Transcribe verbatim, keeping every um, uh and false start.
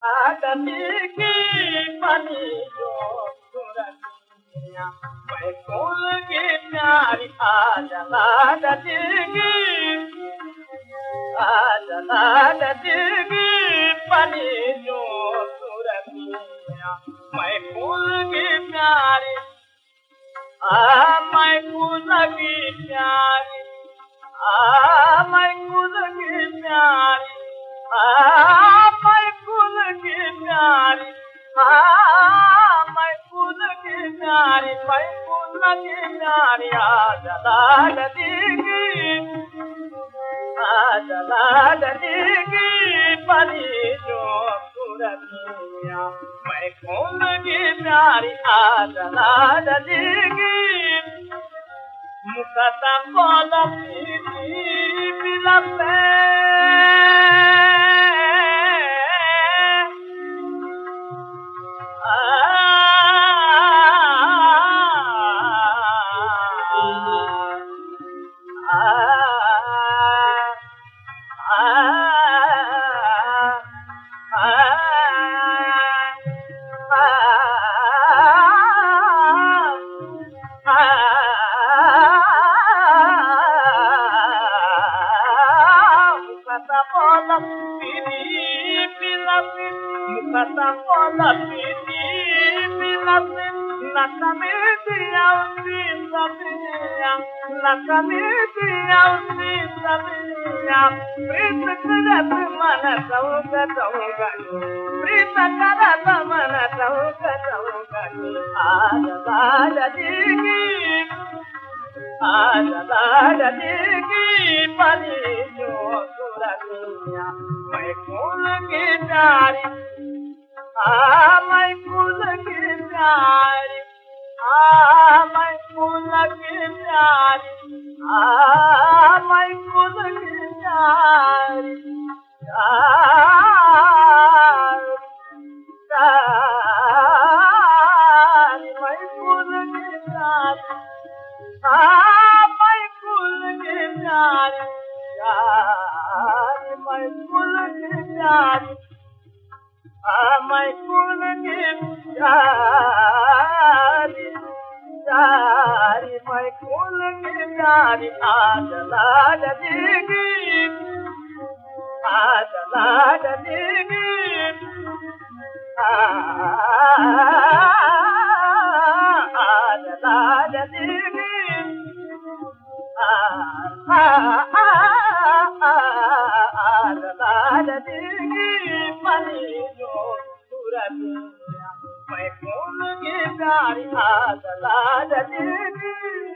आदमी की बनी जो सुरतिया मैं फूल की प्यारी आजला दीगी आजला दीगी बनी जो सुरतिया मैं फूल की प्यारी आ मैं फूल की प्यारी आ मैं फूल की प्यारी आ मैं फूल की प्यारी आ मैं फूल की प्यारी मैं फूल की प्यारी आजला दीगी आजला दीगी बनी जो सुरतिया मैं फूल की प्यारी आजला दीगी मुकता बोला पीती bill pay Mukata pola piti bilapin nakamiti ausi sabiya nakamiti ausi sabiya prita karat mana sauga sauga prita karat mana sauga sauga aajala digi aajala digi pani jo suratiya मैं फूल की प्यारी आ मैं फूल की प्यारी आ मैं फूल की प्यारी आ मैं फूल की प्यारी प्यारी मैं फूल की प्यारी आ मैं फूल की प्यारी मैं फूल की प्यारी आ मैं फूल की प्यारी प्यारी मैं फूल की प्यारी आजला दीगी आजला दीगी आजला दीगी आजला दीगी बनी जो सुरतिया मैं फूल की प्यारी आजला दीगी